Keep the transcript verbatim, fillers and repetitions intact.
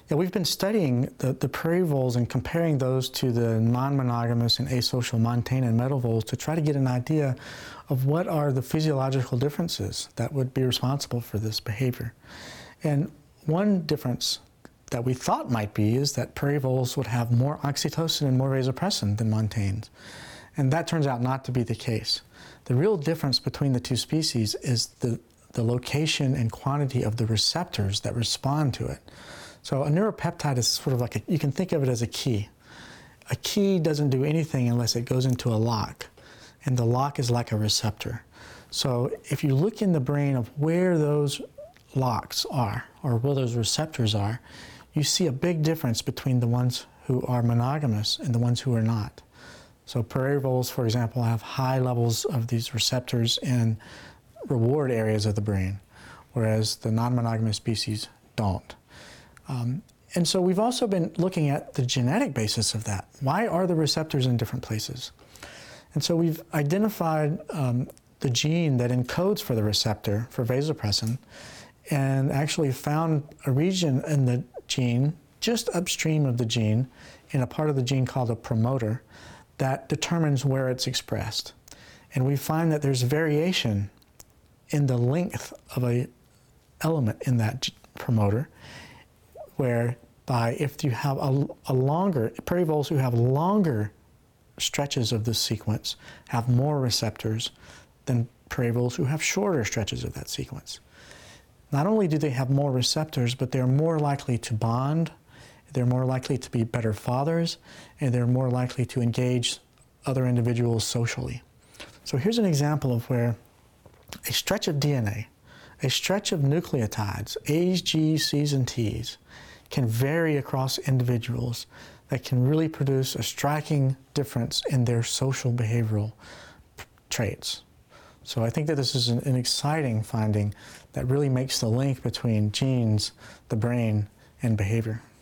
Yeah, we've been studying the, the prairie voles and comparing those to the non-monogamous and asocial montane and meadow voles to try to get an idea of what are the physiological differences that would be responsible for this behavior. And one difference that we thought might be is that prairie voles would have more oxytocin and more vasopressin than montanes. And that turns out not to be the case. The real difference between the two species is the, the location and quantity of the receptors that respond to it. So a neuropeptide is sort of like a, you can think of it as a key. A key doesn't do anything unless it goes into a lock, and the lock is like a receptor. So if you look in the brain of where those locks are, or where those receptors are, you see a big difference between the ones who are monogamous and the ones who are not. So prairie voles, for example, have high levels of these receptors in reward areas of the brain, whereas the non-monogamous species don't. Um, and so we've also been looking at the genetic basis of that. Why are the receptors in different places? And so we've identified um, the gene that encodes for the receptor for vasopressin, and actually found a region in the gene, just upstream of the gene, in a part of the gene called a promoter, that determines where it's expressed. And we find that there's variation in the length of a element in that promoter, whereby if you have a, a longer, prairie voles who have longer stretches of this sequence have more receptors than prairie voles who have shorter stretches of that sequence. Not only do they have more receptors, but they're more likely to bond, they're more likely to be better fathers, and they're more likely to engage other individuals socially. So here's an example of where a stretch of D N A, a stretch of nucleotides, A's, G's, C's, and T's, can vary across individuals that can really produce a striking difference in their social behavioral traits. So I think that this is an, an exciting finding that really makes the link between genes, the brain, and behavior.